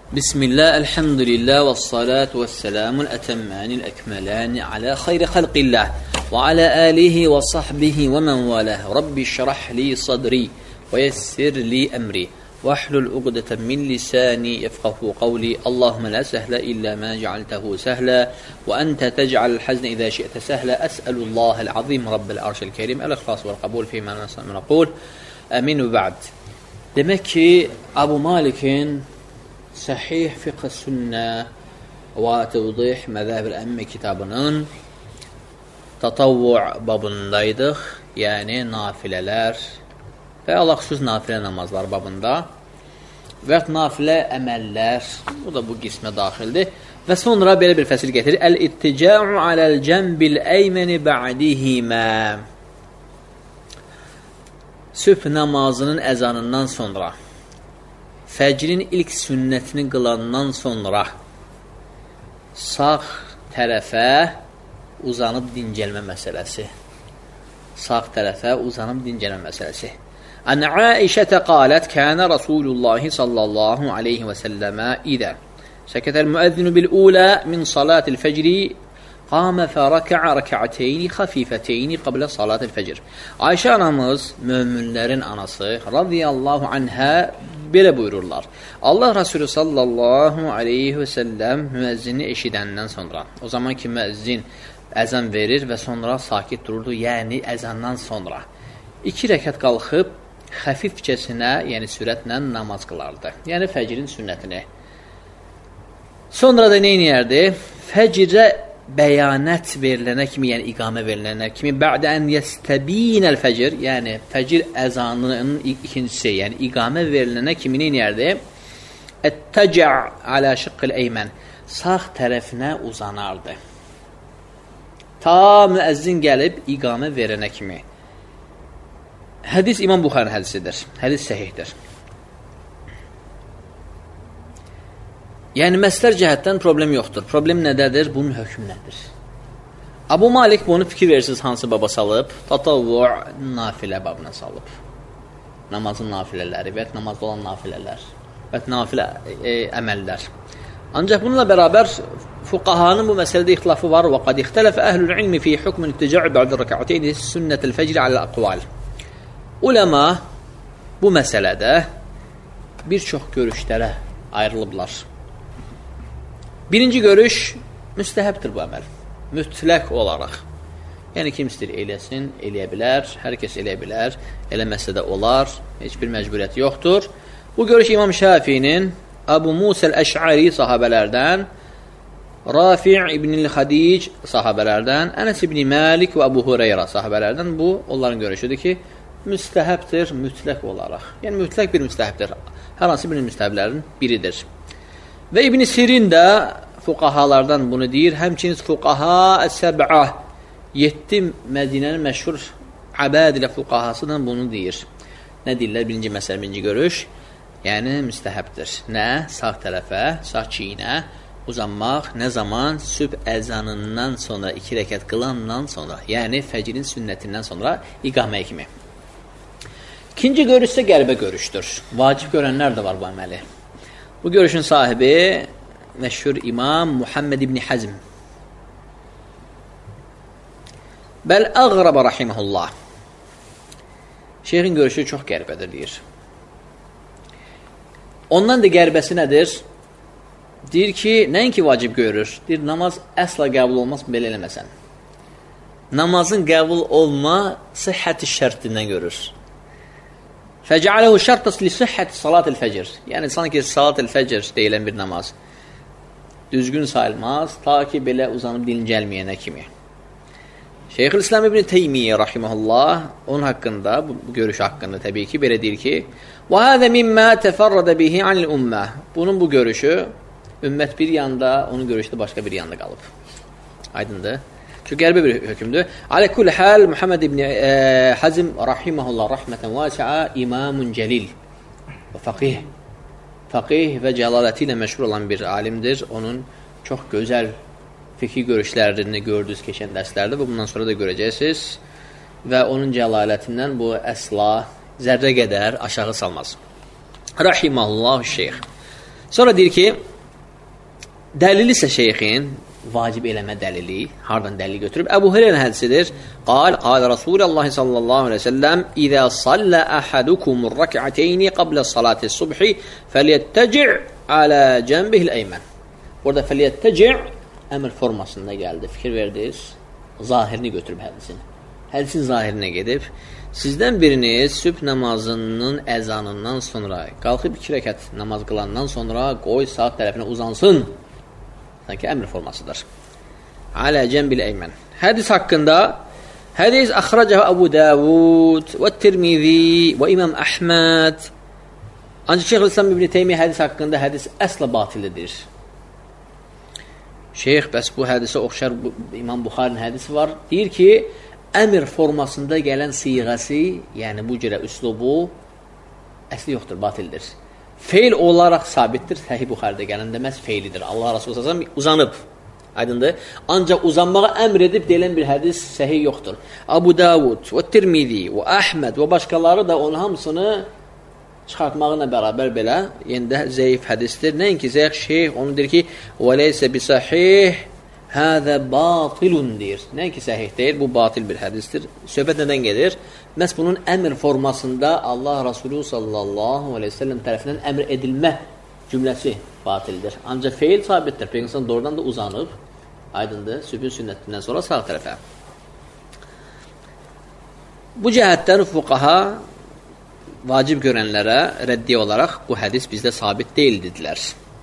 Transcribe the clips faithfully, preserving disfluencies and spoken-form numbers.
Bismillah, elhamdülillah və salatu və selamun ətəmmənil əkmələni alə xeyri xalqillah və alə alihi və sahbihi və mən valəh. Rabbi şərah li sadri və yessir li əmri və əhlul uqdətən min lisani yefqahu qavli. Allahumma la səhlə illə mə cəaltəhu səhlə və əntə təcəal həznə idə şi'tə səhlə. Əsəlullahəl azim Rabbəl arşil kerim əl-əxlas və qəbul fiyyə mən nəsəl mən əqul. Əmin və bə'd. Demək ki, Abu Malikin Səhih Fiqh Sünnə və Təvdih Məzəb Əmmə kitabının tatavvu' babındaydıq, yəni nafilələr və alaxüsus nafilə namazlar babında və nafilə əməllər, bu da bu qismə daxildir və sonra belə bir fəsil getirir. Əl-ittica'u aləl cənbil əyməni ba'dihimə. Sübh namazının əzanından sonra, fəcrin ilk sünnətini qılandan sonra sağ tərəfə uzanıb dincəlmə məsələsi. Sağ tərəfə uzanıb dincəlmə məsələsi. Ən Aişətə qalət, kənə Rasulullahi sallallahu aleyhi və səlləmə idə səkətəl müəzzinu bil-ulə min salatil fəcri qamə fərəkə rəkəteyni xəfifəteyni qablə salatil fəcr. Ayşə anamız, möminlərin anası, radiyallahu anhə, belə buyururlar. Allah Resulü sallallahu aleyhi və səlləm müəzzini eşidəndən sonra, o zaman ki müəzzin əzan verir və sonra sakit dururdu, yəni əzandan sonra iki rəkət qalxıb xəfifcəsinə, yəni sürətlə namaz qılardı. Yəni fəcrin sünnətini. Sonra da nə inəyərdi? Fəcrə bəyanət verilənə kimi, yəni iqamə verilənə kimi, bə'də ən yəstəbinəl fəcr, yəni fəcr əzanının ikincisi, yəni iqamə verilənə kimi nə inəyərdi? Ət-təcə' alə şıqqil əymən, sağ tərəfinə uzanardı. Ta müəzzin gəlib iqamə verənə kimi. Hədis İmam Buxarın hədisidir, hədis səhihdir. Yəni, məslər cəhətdən problem yoxdur. Problem nədədir? Bunun hökmü nədir? Abu Malik bunu fikir versiniz hansı baba salıb? Tatavvu' nafilə babına salıb. Namazın nafilələri və namazda olan nafilələr və nafilə e, əməllər. Ancaq bununla bərabər fuqahanın bu məsələdə ixtilafı var. Və qad ixtələfə əhlül ilmi fi hukmun ittica'i ba'də rəkəteyni sünnətil fəcri alə əqval. Uləma bu məsələdə bir çox görüşlərə ayrılıblar. Birinci görüş, müstəhəbdir bu əməl, mütləq olaraq. Yəni, kim istəyir eləsin, eləyə bilər, hər kəs eləyə bilər, eləməsə də olar, heç bir məcburiyyət yoxdur. Bu görüş İmam Şafinin, Abu Musəl Əş'ari sahabələrdən, Rafi' ibn-i Xadic sahabələrdən, Ənəs ibn Malik və Abu Hureyra sahabələrdən bu, onların görüşüdür ki, müstəhəbdir, mütləq olaraq. Yəni, mütləq bir müstəhəbdir, hər hansı bir müstəhəblərin biridir. Və İbn Sirin də fuqahalardan bunu deyir. Həmçiniz fuqaha əs-səb'a, yeddi Mədinənin məşhur Abadilə fuqahası da bunu deyir. Nə deyirlər? Birinci məsələ, birinci görüş. Yəni, müstəhəbdir. Nə? Sağ tərəfə, sağ çiyinə uzanmaq. Nə zaman? Sübh əzanından sonra, iki rəkət qılandan sonra, yəni fəcrin sünnətindən sonra iqaməyə kimi. İkinci görüş isə qəlbə görüşdür. Vacib görənlər də var bu əməli. Bu görüşün sahibi məşhur İmam Muhammed ibn Hazm. Bəl əğrəbə rahiməhullah. Şeyxin görüşü çox qərbədir, deyir. Ondan da qərbəsi nədir? Deyir ki, nəinki vacib görür? Deyir, namaz əsla qəbul olmaz, belə eləməsən. Namazın qəbul olma səhhəti şərtindən görür. Fəcəaləhu şərtas li səhhəti salatil fəcr. Yəni, sanki salatil fəcr deyilən bir namaz düzgün sayılmaz, ta ki, belə uzanıb dincəlməyənə kimi. Şeyxülislam ibn Teymiyyə rahiməhullah, onun haqqında, bu görüş haqqında təbii ki, belə deyir ki, وَهَذَا مِمَّا تَفَرَّدَ بِهِ عَنِ الْأُمَّةِ. Bunun bu görüşü, ümmət bir yanda, onun görüşü başqa bir yanda qalıb. Aydındır. Çünki qəribə bir hökümdür. Alə kulli hal, Muhammed ibn e, Hazm rahiməhullah rəhmətən vasi'a imamun cəlil və faqih. Faqih və cəlaləti ilə məşhur olan bir alimdir. Onun çox gözəl fikri görüşlərini gördünüz keçən dərslərdə və bundan sonra da görəcəksiniz. Və onun cəlalətindən bu əsla zərrə qədər aşağı salmaz. Rahiməhullah şeyx. Sonra deyir ki, dəlili isə şeyxin, vacib eləmə dəlili, hardan dəlili götürüb? Əbu Hüreyrə hədisidir. Qal, qal Rasulullah sallallahu aleyhi ve sellem, İzə sallə əhadukumur rək'ateyni qablə salati subhi, fəliyyəttəci' alə cənbihil əymən. Burada fəliyyəttəci' əmr formasında gəldi. Fikir verdiniz, zahirini götürüb hədisin. Hədisin zahirinə gedib, sizdən biriniz sübh namazının əzanından sonra, qalxıb iki rəkət namaz qılandan sonra qoy sağ tərəfinə uzansın. Sanki əmr formasıdır. Alə cənbil əymən. Hədis haqqında, hədis əxrəcəhu Əbu Davud və Tirmizi və İmam Əhməd. Ancaq Şeyx İslam İbn Teymiyyə hədis haqqında hədis əsla batilidir. Şeyx, bəs bu hədisə oxşar İmam Buxarinin hədisi var. Deyir ki, əmr formasında gələn siğəsi, yəni bu cürə üslubu əsli yoxdur, batildir. Feil olaraq sabitdir, Səhih Buxaridə gələndə məhz feilidir. Allah Rasulü sallallahu əleyhi və səlləm uzanıb, aydındır. Ancaq uzanmağa əmr edib deyilən bir hədis səhih yoxdur. Abu Davud və Tirmizi və Əhməd və başqaları da onun hamısını çıxartmağına bərabər belə, yəni də zəif hədisdir. Nəinki zəif şeyh, onu deyir ki, və leysə bisahih, həzə batilun deyir. Nəinki səhih deyir, bu batil bir hədisdir. Söhbət nədən gedir? Məhz bunun əmr formasında Allah Rasulü sallallahu aleyhi ve sellem tərəfindən əmr edilmə cümləsi batildir. Ancaq feil sabitdir. Peyğəmbər doğrudan da uzanıb, aydındır, sübhün sünnətindən sonra sağ tərəfə. Bu cəhətdən fuqaha vacib görənlərə rəddiyə olaraq bu hədis bizdə sabit deyil dedilər.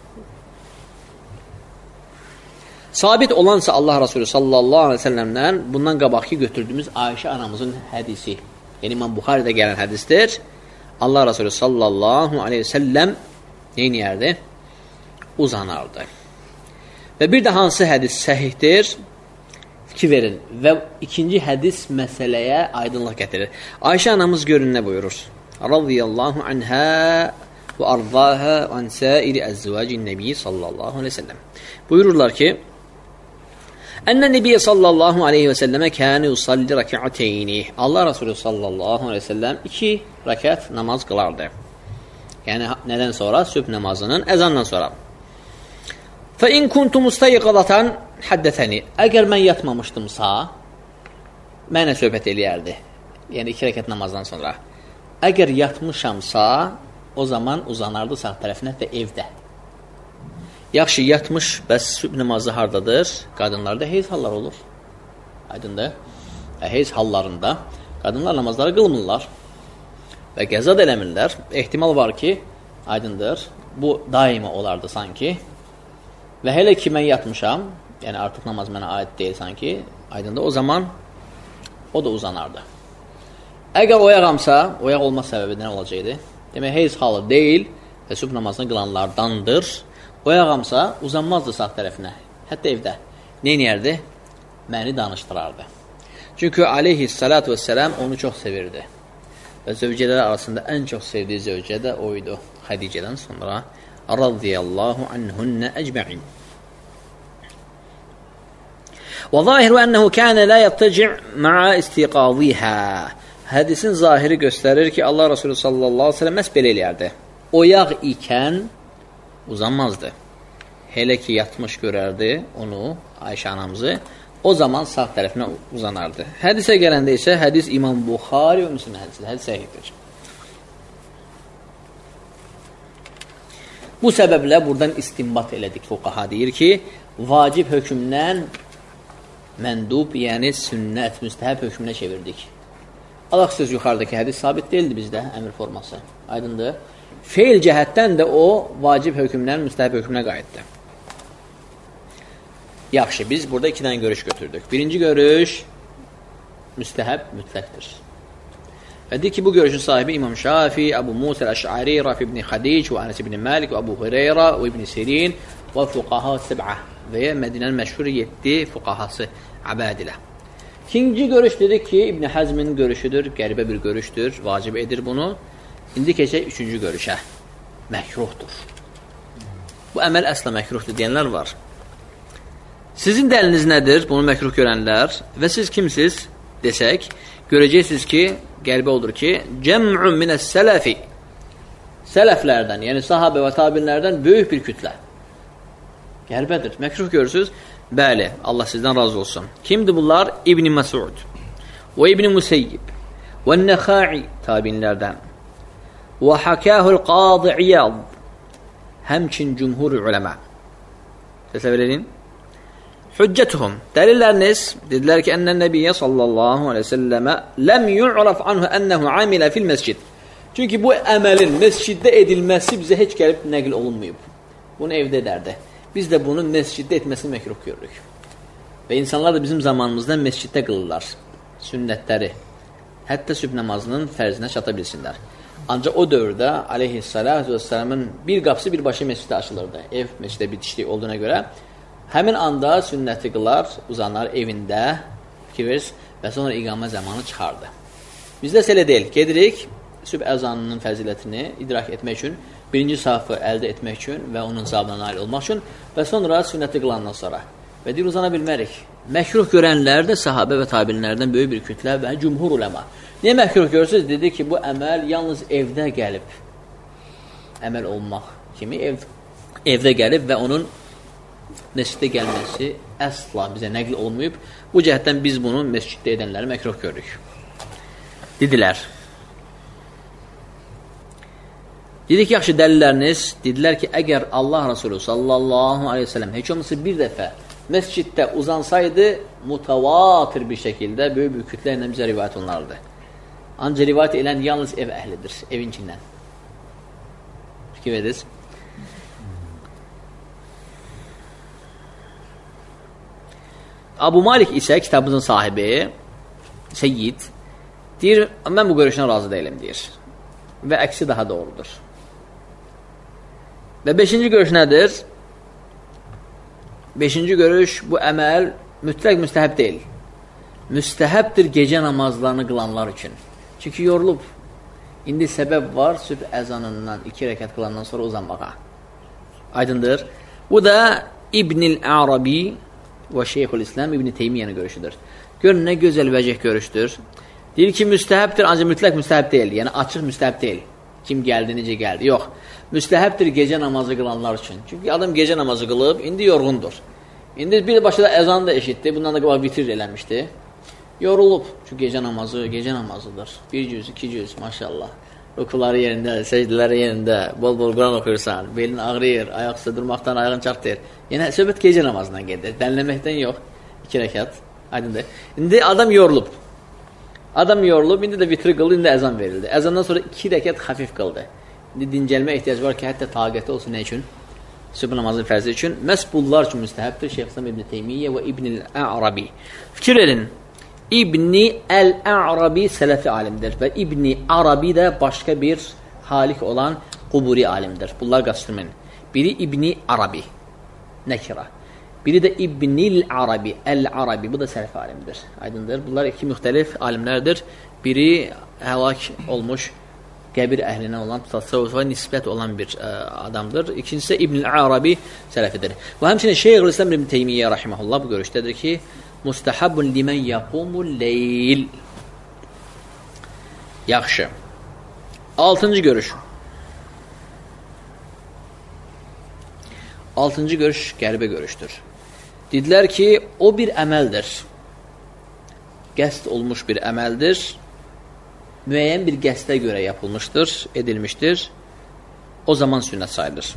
Sabit olansa Allah Rasulü sallallahu aleyhi ve sellemdən bundan qabaqki götürdüyümüz Ayşə anamızın hədisi, yəni İmam Buxaridə gələn hədisdir. Allah Rasulü sallallahu aleyhi ve sellem neyniyərdi? Uzanardı. Və bir də hansı hədis səhihdir? Fikir verin. Və ikinci hədis məsələyə aydınlıq gətirir. Ayşə anamız görün nə buyurur? Radiyallahu anhə və arzahə və ansəiri əzzvacin nəbi sallallahu aleyhi ve sellem. Buyururlar ki, Ənə Nebiyə sallallahu aleyhi və səlləmə kəni usalli rək'ateyni. Allah Rasulü sallallahu aleyhi və səlləm iki rəkət namaz qılardı. Yəni, nədən sonra? Sübh namazının əzandan sonra. Fə in kuntu mustayqadatan həddətəni. Əgər mən yatmamışdımsa, mənə söhbət eləyərdi. Yəni, iki rəkət namazdan sonra. Əgər yatmışamsa, o zaman uzanardı sağ tərəfinə və evdə. Yaxşı, yatmış, bəs sübh namazı hardadır? Qadınlarda heyz hallar olur. Aydındır. Heyz hallarında qadınlar namazları qılmırlar və qəza da eləmirlər. Ehtimal var ki, aydındır, bu daima olardı sanki. Və hələ ki, mən yatmışam, yəni artıq namaz mənə aid deyil sanki, aydındır, o zaman o da uzanardı. Əgər oyağamsa, oyaq olma səbəbi nə olacaqdı? Demək, heyz halı deyil və sübh namazını qılanlardandır. Oyağamsa, uzanmazdı sağ tərəfinə, hətta evdə. Neyniyərdi? Məni danışdırardı. Çünki aleyhissalatu vesselam onu çox sevirdi. Və zövcələr arasında ən çox sevdiyi zövcə də o idi. Xədicədən sonra radiyallahu anhunnə əcmə'in. Və zahiru ənəhu kənə la yəttəci' ma'a istiqazihə. Hədisin zahiri göstərir ki, Allah Rasulü sallallahu aleyhi ve sellem məhz belə eləyərdi. Oyaq ikən uzanmazdı. Hələ ki, yatmış görərdi onu, Ayşə anamızı, o zaman sağ tərəfinə uzanardı. Hədisə gələndə isə hədis İmam Buxari və Müslim hədisidir. Hədis səhihdir. Bu səbəblə buradan istinbat elədik. Fuqaha deyir ki, vacib hökmdən məndub, yəni sünnət, müstəhəb hökmünə çevirdik. Allah söz yuxarıdakı hədis sabit deyildi bizdə, əmr forması. Aydındır. Feil cəhətdən də o, vacib hökmdən müstəhəb hökmünə qayıtdı. Yaxşı, biz burada iki dənə görüş götürdük. Birinci görüş, müstəhəb mütləqdir. Və deyir ki, bu görüşün sahibi İmam Şafi, Əbu Musa Əş'ari, Rafi ibn Xadic, və Anas ibn Malik, və Əbu Hüreyra, və ibn Sirin, və fuqaha səb'ə və Mədinənin məşhur yeddi fuqahası Əbədilə. İkinci görüş dedik ki, İbn Həzmin görüşüdür, qəribə bir görüşdür, vacib edir bunu. İndi keçək üçüncü görüşə. Məkruhdur. Bu əməl əsla məkruhdur deyənlər var. Sizin dəliniz nədir? Bunu məkruh görənlər və siz kimsiz desək, görəcəksiniz ki, qəribə olur ki, cəm'un minəs sələfi, sələflərdən, yəni sahabə və tabinlərdən böyük bir kütlə. Qərbədir. Məkruh görürsünüz. Bəli, Allah sizdən razı olsun. Kimdir bunlar? İbn Məsud və İbn Museyyib və Nəxai tabinlərdən və Hakahul Qadi İyad, həmçin cümhur uləmə. Təsəvvür edin. Hüccətuhum, dəlilləriniz, dedilər ki, ənnən nəbiyyə sallallahu aleyhi ve səlləmə ləm yu'raf anhu ənəhu amilə fil məscid. Çünki bu əməlin məsciddə edilməsi bizə heç gəlib nəql olunmayıb. Bunu evdə edərdi. Biz də bunu məsciddə etməsini məkruh görürük. Və insanlar da bizim zamanımızda məsciddə qılırlar sünnətləri. Hətta sübh namazının fərzinə çata bilsinlər. Ancaq o dövrdə aleyhissalatu vesselamın bir qapısı birbaşa məsciddə açılırdı. Ev məsciddə bitişlik olduğuna görə həmin anda sünnəti qılar, uzanar evində, fikir verir və sonra iqamə zamanı çıxardı. Bizdə elə deyil. Gedirik, sübh əzanının fəzilətini idrak etmək üçün, birinci safı əldə etmək üçün və onun savabına nail olmaq üçün və sonra sünnəti qılandan sonra. Və deyir, uzana bilmərik. Məkruh görənlər də sahabə və tabinlərdən böyük bir kütlə və cümhur uləma. Niyə məkruh görürsünüz? Dedi ki, bu əməl yalnız evdə gəlib. Əməl olmaq kimi ev, evdə gəlib və onun məsciddə gəlməsi əsla bizə nəql olmayıb. Bu cəhətdən biz bunu məsciddə edənləri məkruh görürük. Dedilər. Dedik, yaxşı dəlilləriniz, dedilər ki, əgər Allah Rasulü sallallahu aleyhi ve sellem heç olmasa bir dəfə məsciddə uzansaydı, mutavatir bir şəkildə böyük bir kütlə ilə bizə rivayət olunardı. Ancaq rivayət elən yalnız ev əhlidir, evinkindən. Fikir verirsiniz. Abu Malik isə kitabımızın sahibi, Seyyid, deyir, mən bu görüşdən razı deyiləm, deyir. Və əksi daha doğrudur. Və beşinci görüş nədir? Beşinci görüş, bu əməl mütləq müstəhəb deyil. Müstəhəbdir gecə namazlarını qılanlar üçün. Çünki yorulub. İndi səbəb var, sübh əzanından iki rəkat qılandan sonra uzanmağa. Aydındır. Bu da İbn-i Arabi və Şeyxülislam İbn Teymiyyənin görüşüdür. Görün, nə gözəl vəcih görüşdür. Deyir ki, müstəhəbdir, ancaq mütləq müstəhəb deyil. Yəni, açıq müstəhəb deyil. Kim gəldi, necə gəldi. Yox, müstəhəbdir gecə namazı qılanlar üçün. Çünki adam gecə namazı qılıb, indi yorğundur. İndi bir başda əzanı da eşitdi, bundan da qabaq vitir eləmişdi. Yorulub. Çünki gecə namazı, gecə namazıdır. Bir cüz, iki cüz, maşallah. Rukuları yerində, səcdələri yerində, bol-bol Quran oxuyursan, belin ağrıyır, ayaq üstə durmaqdan ayağın çartlayır. Yəni, söhbət gecə namazından gedir. Dənləməkdən yox. İki rəkat. Aydındır. İndi adam yorulub. Adam yorulub, indi də vitri qıldı, indi əzan verildi. Əzandan sonra iki rəkat xafif qıldı. İndi dincəlmə ehtiyac var ki, hətta taqəti olsun nə üçün? Sübh namazının fərzi üçün. Məhz bunlar üçün müstəhəbdir. Şeyxülislam İbn Teymiyyə və İbn Arabi. Fikir edin. İbn Əl-Arabi sələfi alimdir və İbn Arabi də başqa bir halik olan quburi alimdir. Bunlar qaçdırmayın. Biri İbn Arabi, nəkira. Biri də İbn-il Arabi, Əl-Arabi, bu da sələfi alimdir. Aydındır. Bunlar iki müxtəlif alimlərdir. Biri həlak olmuş qəbir əhlinə olan, tasavvufa nisbət olan bir ə, adamdır. İkincisi İbn Arabi sələfidir. Və həmçinin Şeyxülislam İbn Teymiyyə rahimehullah bu görüşdədir ki, mustahabun limen yaqumul leyl. Yaxşı. Altıncı görüş. Altıncı görüş qəribə görüşdür. Dedilər ki, o bir əməldir. Qəsd olmuş bir əməldir. Müəyyən bir qəsdə görə yapılmışdır, edilmişdir. O zaman sünnət sayılır.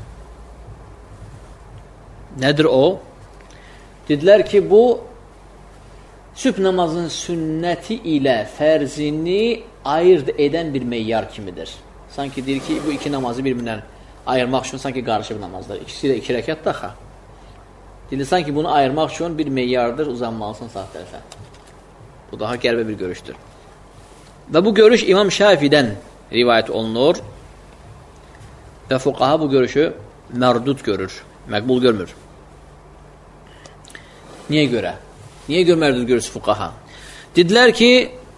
Nədir o? Dedilər ki, bu sübh namazının sünnəti ilə fərzini ayırt edən bir meyyar kimidir. Sanki deyir ki, bu iki namazı bir-birindən ayırmaq üçün sanki qarışıq namazlar. İkisi də iki rəkat daxa. Deyir, sanki bunu ayırmaq üçün bir meyyardır, uzanmalısın sağ tərəfə. Bu daha qəribə bir görüşdür. Və bu görüş İmam Şafiidən rivayət olunur və fuqaha bu görüşü mərdud görür, məqbul görmür. Niyə görə? Niyə görə mərdud görürsü fuqaha? Dedilər ki,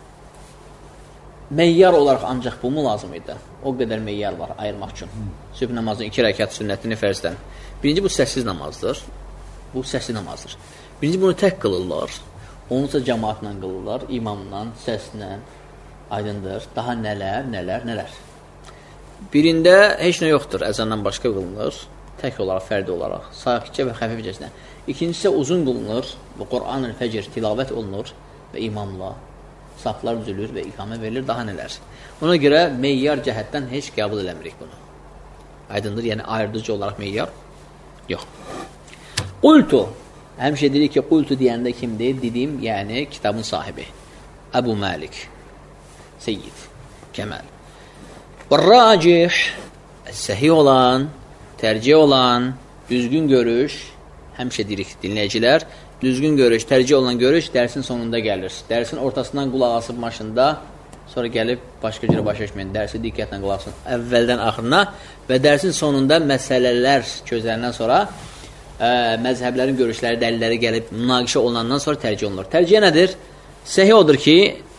meyyar olaraq ancaq bu mu lazım idi? O qədər meyyar var ayırmaq üçün. Sübh namazının iki rəkat sünnətini fərzdən. Birinci, bu səssiz namazdır. Bu səssiz namazdır. Birinci, bunu tək qılırlar. Onunsa cəmaatla qılırlar, imamla, səslə, aydındır. Daha nələr, nələr, nələr. birində heç nə yoxdur, əzandan başqa qılınır, tək olaraq, fərdi olaraq, sakitcə və xəfifcəsinə. İkincisi uzun qılınır, və Qur'an-ı Fəcr tilavət olunur və imamla saflar düzülür və iqamə verilir, daha nələr. Ona görə meyyar cəhətdən heç qəbul eləmirik bunu. Aydındır, yəni ayırdıcı olaraq meyyar yox. Qultu, həmişə dedik ki, qultu deyəndə kimdir? Dedim, yəni kitabın sahibi. Əbu Məlik, Seyyid, Kəməl. Və racih, səhih olan, tərcih olan, düzgün görüş, həmişə dedik dinləyicilər, düzgün görüş, tərcih olan görüş dərsin sonunda gəlir. Dərsin ortasından qulaq asıb maşında, sonra gəlib başqa cürə başa düşməyin. Dərsi diqqətlə qulaq asın, əvvəldən axırına və dərsin sonunda məsələlər közlərindən sonra ə, məzhəblərin görüşləri, dəlilləri gəlib münaqişə olunandan sonra tərcih olunur. Tərcih nədir? Səhih odur ki,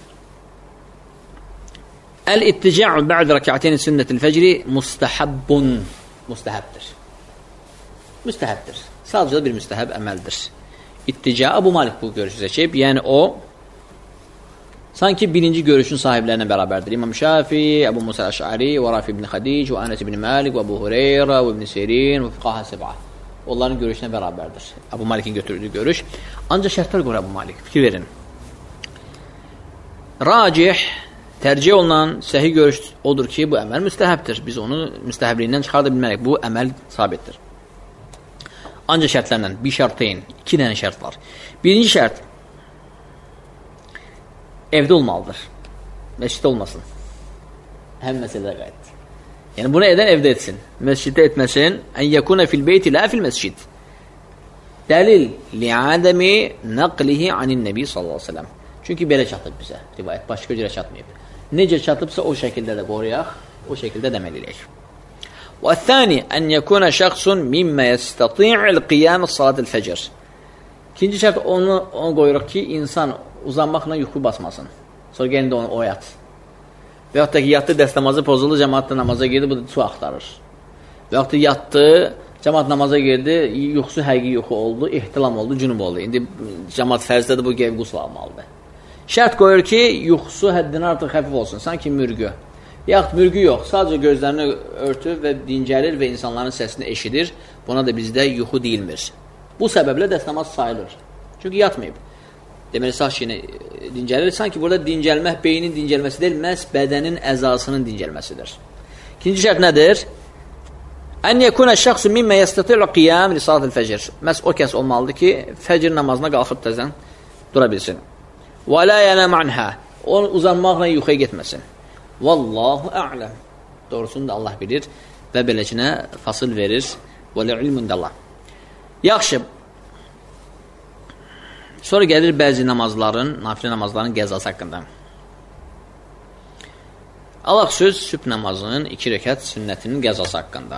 əl-ittica'u bə'd rək'ateyni sünnətil fəcri mustahabbun, mustahəbdir. Müstəhəbdir. Sadəcə bir müstəhəb əməldir. İttica, Əbu Malik bu görüşü seçib, yəni o sanki birinci görüşün sahiblərinə bərabərdir. İmam Şafi, Əbu Musa Əş'ari, və Rafi ibn Xadic, və Anas ibn Malik, və Əbu Hureyra, və ibn Sirin, və Fuqaha Səb'a. Onların görüşünə bərabərdir. Əbu Malikin götürdüyü görüş. Ancaq şərtlər qoyur Əbu Malik. Fikir verin. Racih, tərcih olunan səhih görüş odur ki, bu əməl müstəhəbdir. Biz onu müstəhəbliyindən çıxarda bilməliyik. Bu əməl sabitdir. Ancaq şərtlərlə, bir şərtəyin, iki dənə şərt var. Birinci şərt, evdə olmalıdır. Məsciddə olmasın. Həm məsələdə qayıtdır. Yəni, bunu edən evdə etsin. Məsciddə etməsin. Ən yəkuna fil beyti, lə fil məscid. Dəlil, li'adəmi nəqlihi anin nəbi sallallahu aleyhi ve sellem. Çünki belə çatıb bizə rivayət, başqa cürə çatmayıb. Necə çatıbsa o şəkildə də qoruyaq, o şəkildə də əməl eləyək. والثاني أن يكون شخص مما يستطيع القيام صلاة الفجر. İkinci şərt onu, onu qoyuruq ki, insan uzanmaqla yuxu basmasın. Sonra gəlində onu oyat. Və yaxud da ki, yatdı, dəstəmazı pozuldu, cəmaat da namaza girdi, bu da su axtarır. Və yaxud da yatdı, cəmaat namaza girdi, yuxusu həqiqi yuxu oldu, ihtilam oldu, cünub oldu. İndi cəmaat fərzdədir, bu qeyb qusl almalıdır. Şərt qoyur ki, yuxusu həddindən artıq xəfif olsun, sanki mürgü. Yaxud mürgü yox, sadəcə gözlərini örtür və dincəlir və insanların səsini eşidir. Buna da bizdə yuxu deyilmir. Bu səbəblə dəstəmaz sayılır. Çünki yatmayıb. Deməli, sağ şeyini dincəlir. Sanki burada dincəlmək beynin dincəlməsi deyil, məhz bədənin əzasının dincəlməsidir. İkinci şərt nədir? Ən yekuna şəxsu mimmə yəstəti'l qiyam li salatil fəcr. Məhz o kəs olmalıdır ki, fəcr namazına qalxıb təzən dura bilsin. Və la yanam anha. Onu uzanmaqla yuxuya getməsin. Vallahu a'lam. Doğrusunu da Allah bilir və beləcinə fasıl verir. Və ilmundallah. Yaxşı. Sonra gəlir bəzi namazların, nafilə namazların qəzası haqqında. Alaq söz sübh namazının iki rəkət sünnətinin qəzası haqqında.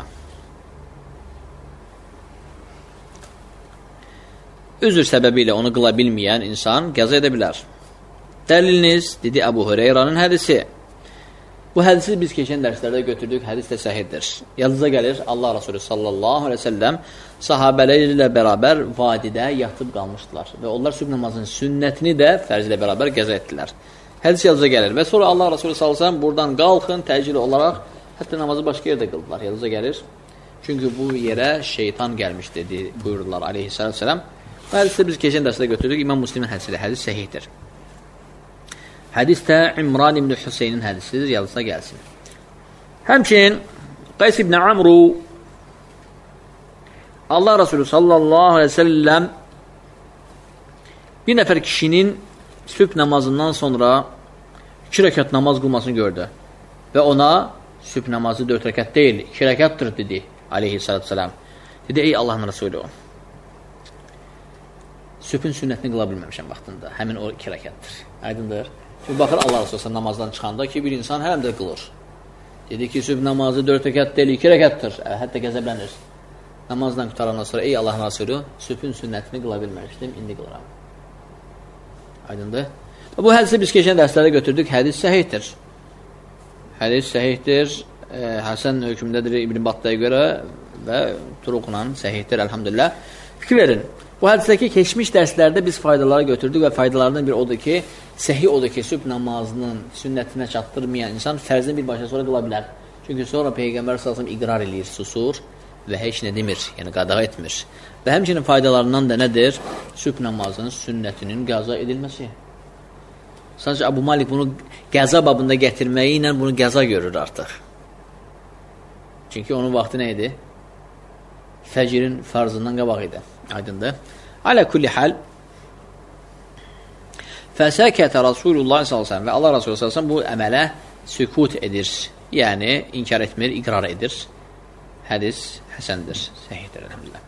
Üzr səbəbi ilə onu qıla bilməyən insan qəza edə bilər. Dəliliniz, dedi Əbu Hureyranın hədisi. Bu hədisi biz keçən dərslərdə götürdük, hədis də səhiddir. Yadınıza gəlir, Allah Rasulü sallallahu aleyhi ve sellem sahabələri ilə bərabər vadidə yatıb qalmışdılar. Və onlar sübh namazının sünnətini də fərz ilə bərabər qəza etdilər. Hədis yadınıza gəlir. Və sonra Allah Rasulü sallallahu aleyhi ve sellem buradan qalxın, təcil olaraq, hətta namazı başqa yerdə qıldılar. Yadınıza gəlir. Çünki bu yerə şeytan gəlmiş dedi, buyurdular aleyhissalatü vesselam. Bu hədisi biz keçən dərsdə götürdük. İmam Müslimin hədisidir. Hədis səhihdir. Hədis də İmran ibn Hüseynin hədisidir, yalnızına gəlsin. Həmçinin Qays ibn Amru Allah Resulü sallallahu aleyhi ve sellem bir nəfər kişinin sübh namazından sonra iki rəkat namaz qılmasını gördü. Və ona sübh namazı dörd rəkat deyil, iki rəkatdır dedi aleyhissalatü vesselam. Dedi, ey Allahın Resulü o. Sübhün sünnətini qıla bilməmişəm vaxtında. Həmin o iki rəkatdır. Aydındır. Çünki baxır Allah Resulü namazdan çıxanda ki, bir insan həm də qılır. Dedi ki, sübh namazı dörd rəkat deyil, iki rəkatdır. Ə, hətta qəzəblənir. Namazdan qutarandan sonra, ey Allahın Resulü, sübhün sünnətini qıla bilməmişdim, indi qılıram. Aydındır. Bu hədisi biz keçən dərslərdə götürdük. Hədis səhihdir. Hədis səhihdir. E, Həsən hökmündədir İbn Battaya görə və turuqla səhihdir, əlhamdülillah. Fikir verin. Bu hədisdəki keçmiş dərslərdə biz faydaları götürdük və faydalarından biri odur ki, səhih odur ki, sübh namazının sünnətinə çatdırmayan insan fərzini bir başa sonra qıla bilər. Çünki sonra Peyğəmbər sallallahu əleyhi və səlləm iqrar eləyir, susur və heç nə demir, yəni qadağa etmir. Və həmçinin faydalarından da nədir? Sübh namazının sünnətinin qəza edilməsi. Sadəcə Əbu Malik bunu qəza babında gətirməyi ilə bunu qəza görür artıq. Çünki onun vaxtı nə idi? Fəcirin farzından qabaq idi. Aydındır. Alə kulli hal fəsəkətə Rasulullah sallallahu əleyhi və səlləm və Allah Rasulü sallallahu əleyhi və səlləm bu əmələ sükut edir. Yəni, inkar etmir, iqrar edir. Hədis həsəndir, səhihdir, əlhəmdülillah.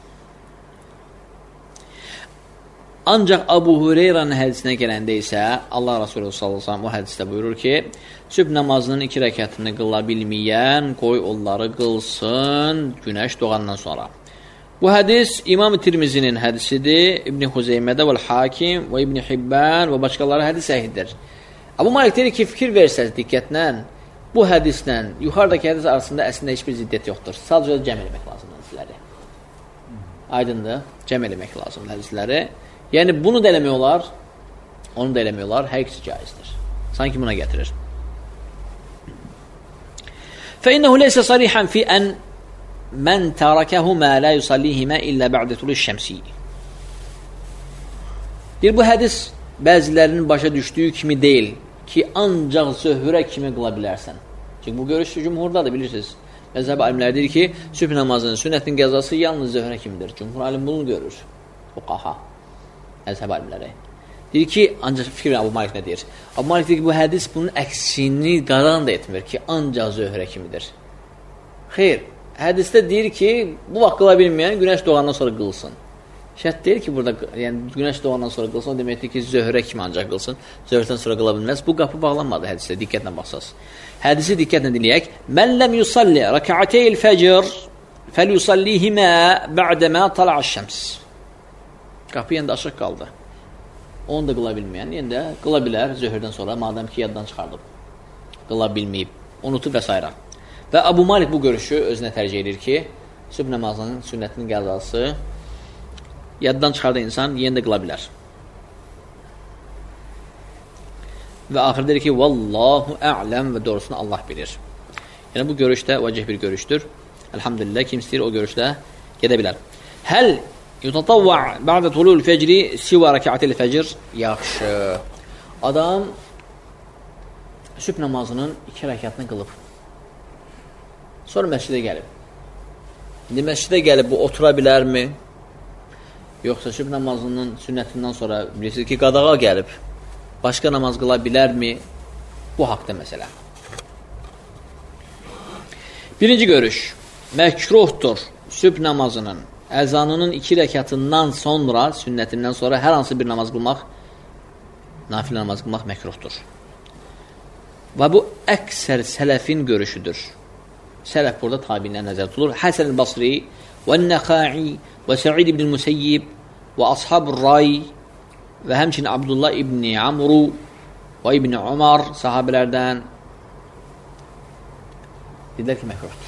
Ancaq Abu Hureyranın hədisinə gələndə isə Allah Rasulü sallallahu əleyhi və səlləm o hədisdə buyurur ki, sübh namazının iki rəkətini qıla bilməyən qoy onları qılsın günəş doğandan sonra. Bu hədis İmam Tirmizinin hədisidir, İbn Xuzeymədə və Hakim və İbn Hibban və başqaları hədis səhihdir. Abu Malik deyir ki, fikir versəz diqqətlə, bu hədislə yuxarıdakı hədis arasında əslində heç bir ziddiyyət yoxdur. Sadəcə cəm eləmək lazımdır hədisləri. Aydındır, cəm eləmək lazımdır hədisləri. Yəni, bunu da eləmək olar, onu da eləmək olar, hər ikisi caizdir. Sanki buna gətirir. فَإِنَّهُ لَيْسَ صَرِيحًا فِي أَنْ مَنْ تَرَكَهُمَا لَا يُصَلِّيهِمَا إِلَّا بَعْدَ طُلُوعِ الشَّمْسِ. Deyir, bu hədis bəzilərinin başa düşdüyü kimi deyil ki, ancaq zöhrə kimi qıla bilərsən. Çünki bu görüş cümhurdadır, bilirsiniz. Məzhəb alimləri deyir ki, sübh namazının sünnətin qəzası yalnız zöhrə kimidir. Cümhur alim bunu görür. Fuqaha, məzhəb alimləri. Deyir ki, ancaq fikrin Abu Malik nə deyir? Abu Malik deyir ki, bu hədis bunun əksini qaran da etmir ki, ancaq zöhrə kimidir. Xeyr, hədisdə deyir ki, bu vaxt qıla bilməyən günəş doğandan sonra qılsın. Şərt deyir ki, burada yəni, günəş doğandan sonra qılsın, o deməkdir ki, zöhrə kimi ancaq qılsın, zöhrədən sonra qıla bilməz. Bu qapı bağlanmadı hədisdə, diqqətlə baxsaq. Hədisi diqqətlə dinləyək. Mən ləm yusalli rək'ateyl fəcr fəlyusallihimə bə'dəmə tala'ş-şəms. Qapı yenə də açıq qaldı. Onu da qıla bilməyən, yenə də qıla bilər zöhrdən sonra, madəm ki, yaddan çıxardıb. Qıla bilməyib, unutub və s. Və Abu Malik bu görüşü özünə tərcih edir ki, sübh namazının sünnətinin qəzası yaddan çıxardan insan yenə də qıla bilər. Və axır deyir ki, Vallahu a'ləm və doğrusunu Allah bilir. Yəni, bu görüşdə vəcih bir görüşdür. Elhamdülillah, kim istəyir o görüşdə gedə bilər. Həl yutatavva ba'də tulul fəcri siva rəkəatil fəcr. Yaxşı. Adam sübh namazının iki rəkatını qılıb. Sonra məscidə gəlib. İndi məscidə gəlib, bu otura bilərmi? Yoxsa sübh namazının sünnətindən sonra bilirsiniz ki, qadağa gəlib. Başqa namaz qıla bilərmi? Bu haqda məsələ. Birinci görüş. Məkruhdur sübh namazının əzanının iki rəkatından sonra, sünnətindən sonra hər hansı bir namaz qılmaq, nafilə namaz qılmaq məkruhdur. Və bu əksər sələfin görüşüdür. Sələf burada tabiinlər nəzər tutulur. Həsən el-Basri və Nəxai və Səid ibn Müseyyib və Ashab-ı Ray və həmçinin Abdullah ibn Amru və ibn Umar sahabələrdən dedilər ki, məkruhdur.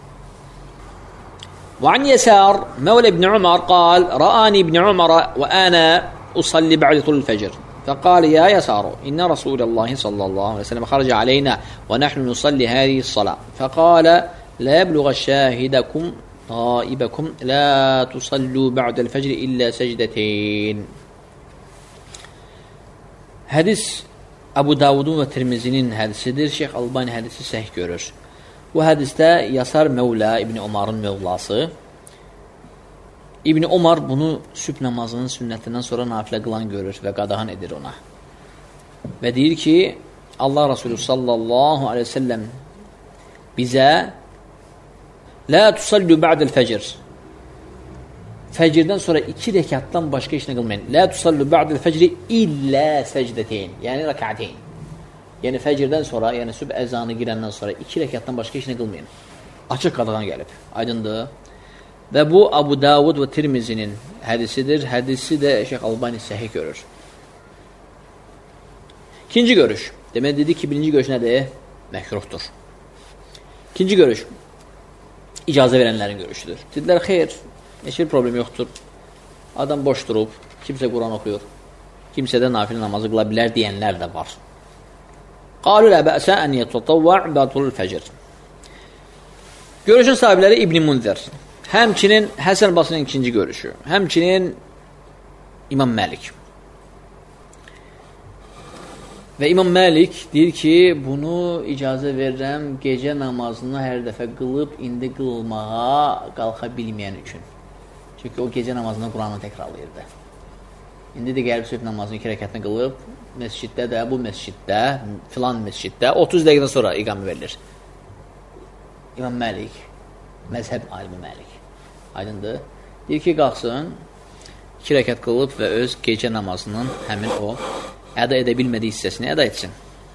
وعن يسار مولى ابن عمر قال رآني ابن عمر وأنا أصلي بعد طلوع الفجر فقال يا يسار إن رسول الله صلى الله عليه وسلم خرج علينا ونحن نصلي هذه الصلاة فقال لا يبلغ شاهدكم غائبكم لا تصلوا بعد الفجر إلا سجدتين. Hədis Əbu Davudun və Tirmizinin hədisidir. Şeyx Albani hədisi səhih görür. Bu hədisdə Yasar Mevla İbn Umarın mövlası. İbn Umar bunu sübh namazının sünnətindən sonra nafilə qılan görür və qadağan edir ona. Və deyir ki, Allah Resulü sallallahu aleyhi ve sellem bizə La tusallu ba'del fəcr Fəcirdən sonra iki rəkatdan başqa işlə qılmayın. La tusallu ba'del fəcri illə səcdəteyn. Yəni rəkəteyn. Yəni fəcirdən sonra, yəni sübh əzanı girəndən sonra iki rəkatdan başqa işlə qılmayın. Açıq qadağan gəlib. Aydındır. Və bu Abu Davud və Tirmizinin hədisidir. Hədisi də Şeyx Albani səhih görür. İkinci görüş. Demək dedik ki, birinci görüş nədir? Məkruhdur. İkinci görüş. İcazə verənlərin görüşüdür. Dedilər, xeyr, heç bir problem yoxdur. Adam boş durub, kimsə Quran oxuyur, kimsə də nafilə namazı qıla bilər deyənlər də var. Qalu lə bəsə ən yətətavva' ba'dul fəcr. Görüşün sahibləri İbn Munzir, həmçinin Həsən Basrinin ikinci görüşü, həmçinin İmam Məlik. Və İmam Məlik deyir ki, bunu icazə verirəm gecə namazını hər dəfə qılıb, indi qılmağa qalxa bilməyən üçün. Çünki o gecə namazını Quranı təkrarlayırdı. İndi də gəlib sübh namazını iki rəkətini qılıb, məsciddə də, bu məsciddə, filan məsciddə otuz dəqiqədən sonra iqamə verilir. İmam Məlik, məzhəb alimi Məlik. Aydındır. Deyir ki, qalxsın, iki rəkət qılıb və öz gecə namazının həmin o əda edə bilmədiyi hissəsini əda etsin.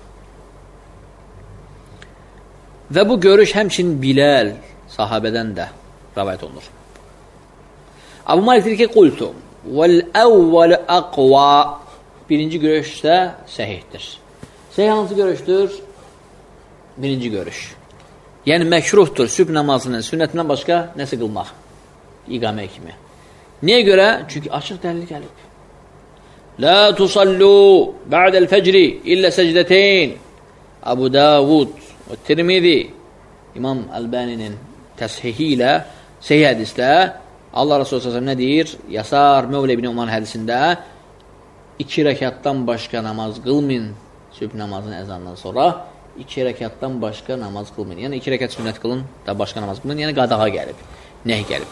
Və bu görüş həmçinin Bilal sahabədən də rəvayət olunur. Abu Malik deyir ki, qultu vəl-əvvəl əqva birinci görüş də səhihdir. Səhih hansı görüşdür? Birinci görüş. Yəni məkruhdur sübh namazının sünnətindən başqa nəsə qılmaq. İqamə kimi. Niyə görə? Çünki açıq dəlil gəlib. La tusallu ba'dəl fəcri illə səcdəteyn. Abu Davud və Tirmizi İmam Əlbaninin təshihi ilə səhih hədisdə Allah Resulü sallallahu əleyhi və səlləm nə deyir? Yasar Mövlə ibn Umar hədisində iki rəkatdan başqa namaz qılmayın sübh namazının əzanından sonra iki rəkatdan başqa namaz qılmayın. Yəni iki rəkat sünnət qılın da başqa namaz qılmayın. Yəni qadağa gəlib. Nəh gəlib.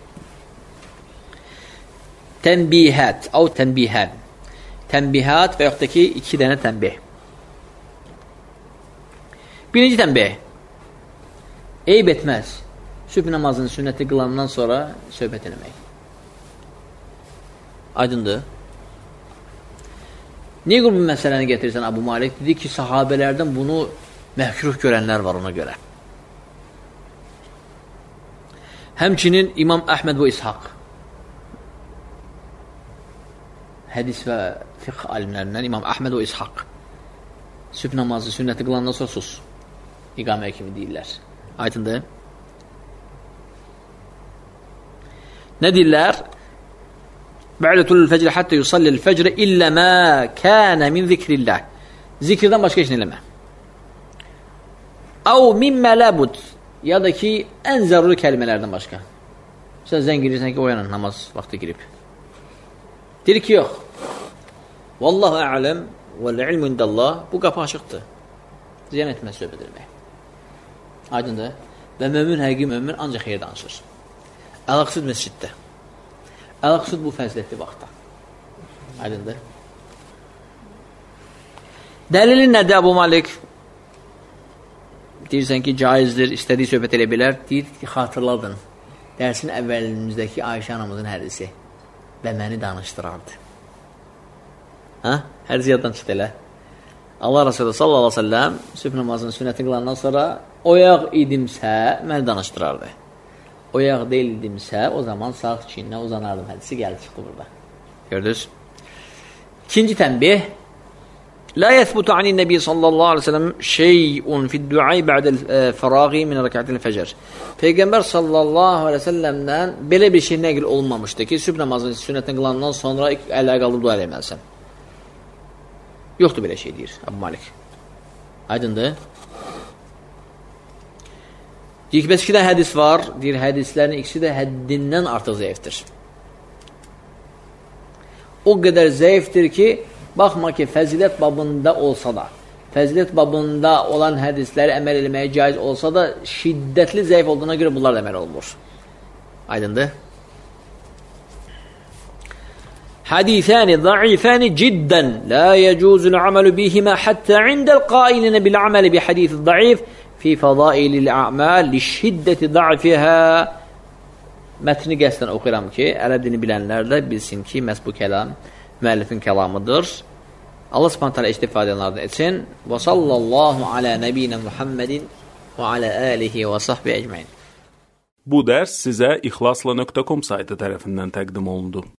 Tənbihət, av tənbihən. Tənbihat və yaxud da ki, iki dənə tənbih. Birinci tənbih. Eyb etməz. Sübh namazının sünnəti qılandan sonra söhbət eləmək. Aydındır. Niyə bu məsələni gətirirsən Abu Malik? Dedi ki, sahabələrdən bunu məhkruh görənlər var ona görə. Həmçinin İmam Əhməd və İshaq. Hədis və fiqh alimlərindən İmam Əhməd və İshaq. Sübh namazı sünnəti qılandan sonra sus. İqamə kimi deyirlər. Aydındır. Nə deyirlər? Bə'dətül fəcr həttə yusallil fəcrə illə mə kənə min zikrillah. Zikirdən başqa işin eləmə. Əv mimmə ləbud. Ya da ki, ən zəruri kəlmələrdən başqa. Sən zəng girirsən ki, oyanın, namaz vaxtı girib. Deyir ki, yox. Vallahu ələm vəl-ilmu indəllah. Bu qapı açıqdır. Ziyan etməz söhbət eləmək. Aydındır. Və mömin, həqiqi mömin ancaq xeyir danışır. Əlaqsız məsciddə. Əlaqsız bu fəzilətli vaxtda. Aydındır. Dəlilin nədir Abu Malik? Deyirsən ki, caizdir, istədiyi söhbət elə bilər. Deyir ki, xatırladın. Dərsin əvvəlimizdəki Ayşə anamızın hədisi. Və məni danışdırardı. Hə? Hədisi yaddan çıxdı elə. Allah Resulü sallallahu aleyhi ve sellem sübh namazının sünnəti qılandan sonra oyaq idimsə məni danışdırardı. Oyaq deyildimsə o zaman sağ çiyindən uzanardım. Hədisi gəldi çıxdı burada. Gördünüz? İkinci tənbih. La yəthbutu anin nəbi sallallahu aleyhi ve sellem şeyun fid-duai ba'del fəraği min rəkətil fəcr. Peyğəmbər sallallahu aleyhi ve sellemdən belə bir şey nəql olunmamışdı ki, sübh namazının sünnətini qılandan sonra əllə qalıb dua eləməlisən. Yoxdur belə şey deyir Abu Malik. Aydındır. Deyir ki, bəs iki də hədis var. Deyir, hədislərin ikisi də həddindən artıq zəifdir. O qədər zəifdir ki, baxma ki, fəzilət babında olsa da, fəzilət babında olan hədisləri əməl eləməyə caiz olsa da, şiddətli zəif olduğuna görə bunlar da əməl olunur. Aydındır. Hadisani zəifani ciddən la yəcuzul aməlu bihimə həttə indəl qailinə bil aməli bi hadisi zəif fi fədailil a'mal li şiddəti zəifihə. Mətni qəsdən oxuyuram ki, ərəb dini bilənlər də bilsin ki, məhz bu kəlam müəllifin kəlamıdır. Allah subhanahu taala istifadə edenlərdən etsin. Və sallallahu alə nəbiyinə Muhammedin və alə alihi və sahbihi ecmaîn. Bu dərs sizə ixlasla nöqtə com saytı tərəfindən təqdim olundu.